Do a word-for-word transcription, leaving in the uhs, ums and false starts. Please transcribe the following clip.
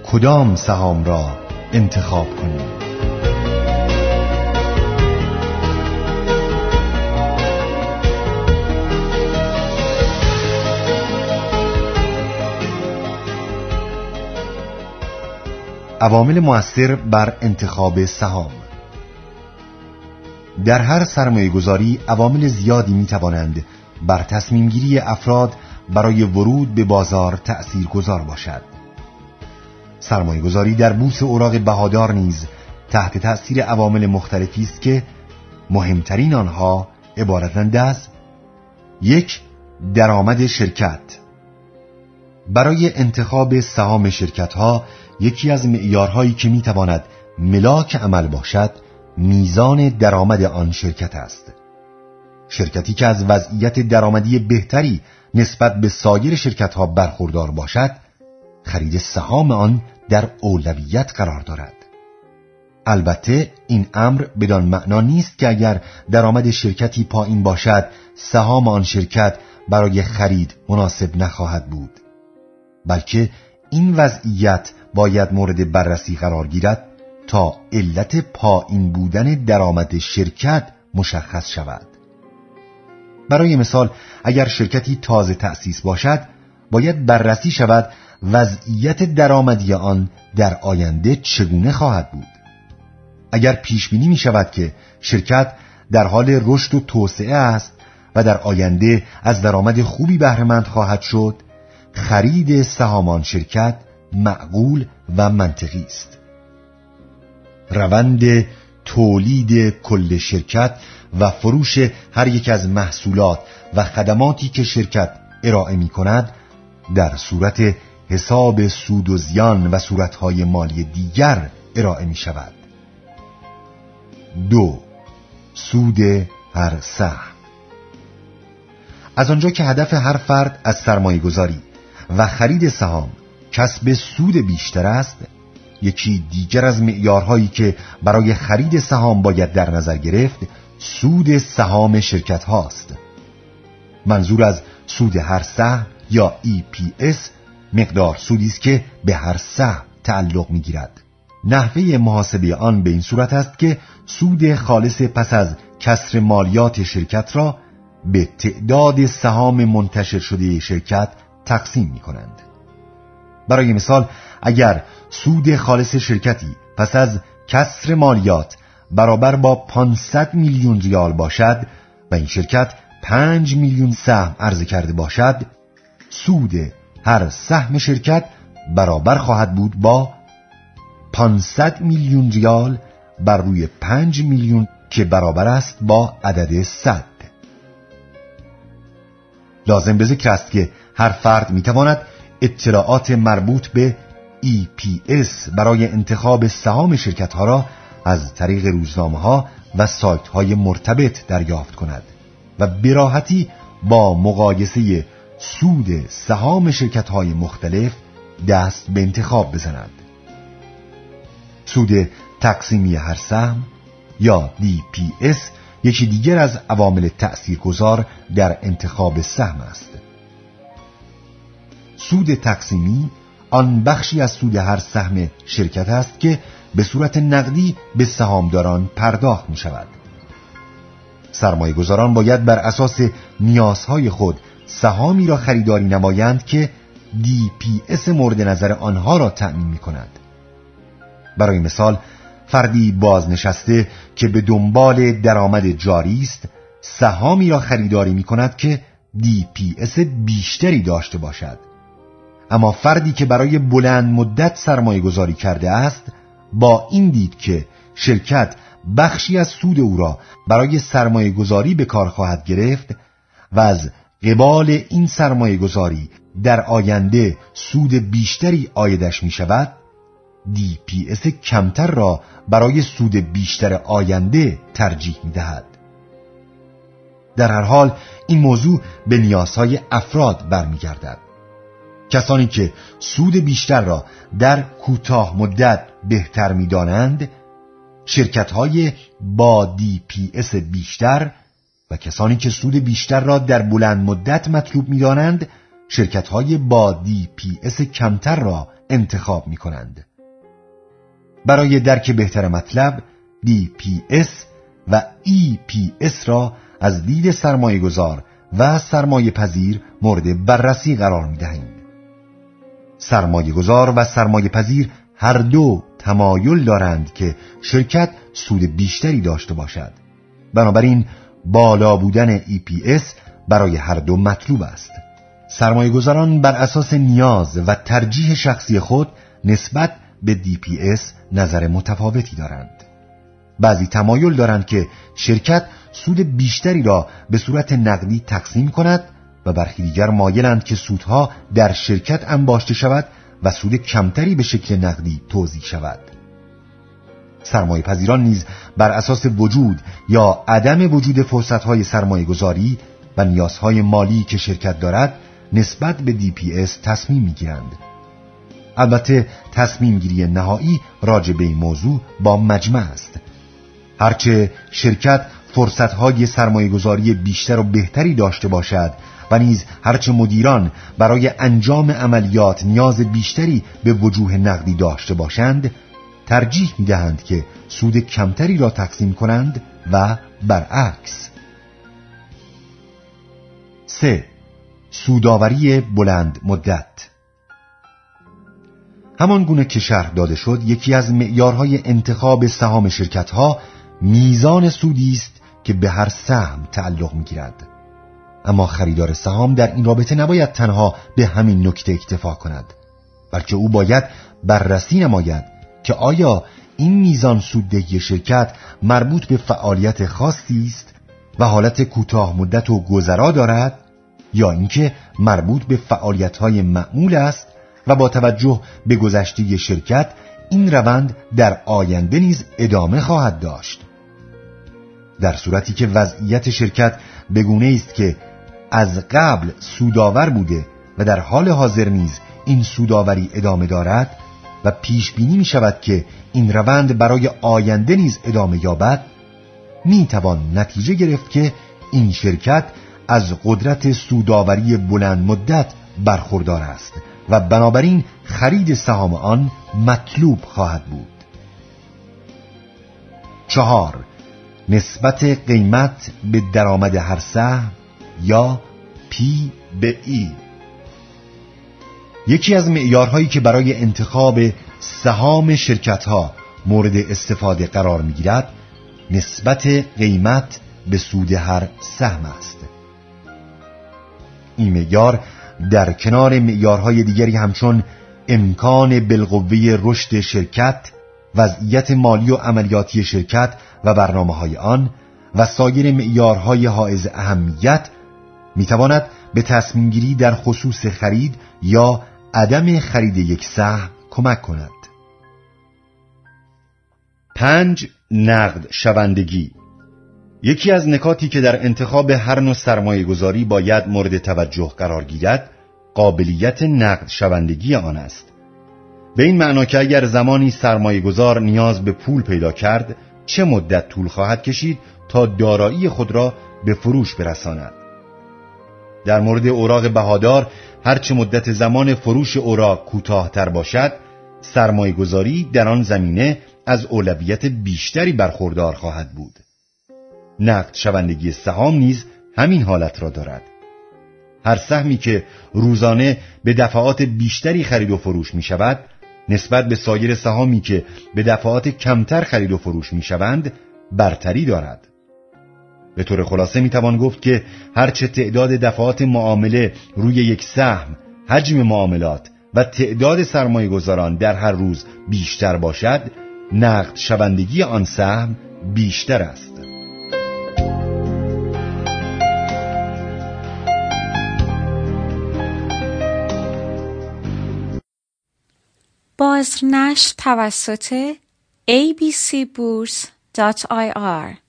کدام سهام را انتخاب کنیم؟ عوامل مؤثر بر انتخاب سهام. در هر سرمایه گذاری عوامل زیادی می توانند بر تصمیم گیری افراد برای ورود به بازار تأثیر گذار باشد. سرمایه گذاری در بورس اوراق بهادار نیز تحت تأثیر عوامل مختلفی است که مهمترین آنها عبارتند از: یک، درآمد شرکت. برای انتخاب سهام شرکت‌ها یکی از معیارهایی که میتواند ملاک عمل باشد میزان درآمد آن شرکت است. شرکتی که از وضعیت درآمدی بهتری نسبت به سایر شرکت‌ها برخوردار باشد، خرید سهام آن در اولویت قرار دارد. البته این امر بدان معنا نیست که اگر درآمد شرکتی پایین باشد، سهام آن شرکت برای خرید مناسب نخواهد بود، بلکه این وضعیت باید مورد بررسی قرار گیرد تا علت پایین بودن درآمد شرکت مشخص شود. برای مثال، اگر شرکتی تازه تأسیس باشد، باید بررسی شود وضعیت درآمدی آن در آینده چگونه خواهد بود. اگر پیش بینی می شود که شرکت در حال رشد و توسعه است و در آینده از درآمد خوبی بهره مند خواهد شد، خرید سهام آن شرکت معقول و منطقی است. روند تولید کل شرکت و فروش هر یک از محصولات و خدماتی که شرکت ارائه می کند در صورت حساب سود و زیان و صورتهای مالی دیگر ارائه می شود. دو، سود هر سهم. از آنجا که هدف هر فرد از سرمایه گذاری و خرید سهام کسب سود بیشتر است، یکی دیگر از معیارهایی که برای خرید سهام باید در نظر گرفت سود سهام شرکت هاست. منظور از سود هر سهم یا ای پی اس مقدار سودی است که به هر سهم تعلق می‌گیرد. نحوه محاسبه آن به این صورت است که سود خالص پس از کسر مالیات شرکت را به تعداد سهام منتشر شده شرکت تقسیم می‌کنند. برای مثال، اگر سود خالص شرکتی پس از کسر مالیات برابر با پانصد میلیون ریال باشد و این شرکت پنج میلیون سهم عرضه کرده باشد، سود هر سهم شرکت برابر خواهد بود با پانصد میلیون ریال بر روی پنج میلیون که برابر است با عدد صد. لازم به ذکر است که هر فرد میتواند اطلاعات مربوط به ای پی اس برای انتخاب سهام شرکت‌ها را از طریق روزنامه‌ها و سایت‌های مرتبط دریافت کند و به راحتی با مقایسه سود سهام شرکت‌های مختلف دست به انتخاب بزند. سود تقسیمی هر سهم یا دی پی اس یکی دیگر از عوامل تأثیرگذار در انتخاب سهم است. سود تقسیمی آن بخشی از سود هر سهم شرکت است که به صورت نقدی به سهامداران پرداخت می شود. سرمایه گذاران باید بر اساس نیازهای خود سهامی را خریداری نمایند که دی پی اس مورد نظر آنها را تأمین می کند. برای مثال، فردی بازنشسته که به دنبال درآمد جاری است، سهامی را خریداری می کند که دی پی اس بیشتری داشته باشد. اما فردی که برای بلند مدت سرمایه گذاری کرده است، با این دید که شرکت بخشی از سود او را برای سرمایه گذاری به کار خواهد گرفت و از قبال این سرمایه گذاری در آینده سود بیشتری عایدش می شود، دی پی اس کمتر را برای سود بیشتر آینده ترجیح می دهد. در هر حال این موضوع به نیازهای افراد برمیگردد. کسانی که سود بیشتر را در کوتاه مدت بهتر می دانند، شرکت‌های با دی پی اس بیشتر، و کسانی که سود بیشتر را در بلند مدت مطلوب می دانند، شرکت‌های با دی پی اس کمتر را انتخاب می کنند. برای درک بهتر مطلب دی پی اس و ای پی اس را از دید سرمایه گذار و سرمایه پذیر مورد بررسی قرار می دهیم. سرمایه گذار و سرمایه پذیر هر دو تمایل دارند که شرکت سود بیشتری داشته باشد. بنابراین بالا بودن ای پی اس برای هر دو مطلوب است. سرمایه گذاران بر اساس نیاز و ترجیح شخصی خود نسبت به دی پی اس نظر متفاوتی دارند. بعضی تمایل دارند که شرکت سود بیشتری را به صورت نقدی تقسیم کند و برخی دیگر مایلند که سودها در شرکت انباشته شود و سود کمتری به شکل نقدی توزیع شود. سرمایه پذیران نیز بر اساس وجود یا عدم وجود فرصت‌های سرمایه گذاری و نیازهای مالی که شرکت دارد نسبت به دی پی اس تصمیم می‌گیرند. البته تصمیم گیری نهایی راجع به این موضوع با مجمع است. هرچه شرکت فرصت‌های سرمایه‌گذاری بیشتر و بهتری داشته باشد و نیز هرچه مدیران برای انجام عملیات نیاز بیشتری به وجوه نقدی داشته باشند، ترجیح می‌دهند که سود کمتری را تقسیم کنند و برعکس. سه. سودآوری بلند مدت. همان گونه که شرح داده شد، یکی از معیارهای انتخاب سهام شرکت‌ها میزان سودی است که به هر سهم تعلق می‌گیرد. اما خریدار سهام در این رابطه نباید تنها به همین نکته اکتفا کند، بلکه او باید بررسی نماید که آیا این میزان سوددهی شرکت مربوط به فعالیت خاصی است و حالت کوتاه مدت و گذرا دارد، یا اینکه مربوط به فعالیت‌های معمول است و با توجه به گذشته شرکت این روند در آینده نیز ادامه خواهد داشت. در صورتی که وضعیت شرکت بگونه است که از قبل سودآور بوده و در حال حاضر نیز این سودآوری ادامه دارد و پیش بینی می شود که این روند برای آینده نیز ادامه یابد، می توان نتیجه گرفت که این شرکت از قدرت سودآوری بلند مدت برخوردار است و بنابراین خرید سهام آن مطلوب خواهد بود. چهار. نسبت قیمت به درآمد هر سهم یا پی به ای. یکی از معیارهایی که برای انتخاب سهام شرکت‌ها مورد استفاده قرار می‌گیرد نسبت قیمت به سود هر سهم است. این معیار در کنار معیارهای دیگری همچون امکان بالقوه رشد شرکت، وضعیت مالی و عملیاتی شرکت و برنامه‌های آن و سایر معیارهای حائز اهمیت میتواند به تصمیم گیری در خصوص خرید یا عدم خرید یک سهم کمک کند. پنج. نقد شوندگی. یکی از نکاتی که در انتخاب هر نوع سرمایه گذاری باید مورد توجه قرار گیرد قابلیت نقد شوندگی آن است. به این معنا که اگر زمانی سرمایه گذار نیاز به پول پیدا کرد، چه مدت طول خواهد کشید تا دارایی خود را به فروش برساند. در مورد اوراق بهادار هرچه مدت زمان فروش اوراق کوتاه‌تر باشد، سرمایه گذاری در آن زمینه از اولویت بیشتری برخوردار خواهد بود. نقد شوندگی سهام نیز همین حالت را دارد. هر سهمی که روزانه به دفعات بیشتری خرید و فروش می شود نسبت به سایر سهامی که به دفعات کمتر خرید و فروش می شوند برتری دارد. به طور خلاصه می توان گفت که هرچه تعداد دفعات معامله روی یک سهم، حجم معاملات و تعداد سرمایه گذاران در هر روز بیشتر باشد، نقد شوندگی آن سهم بیشتر است. بازنشر توسط ای بی سی بورس دات آی آر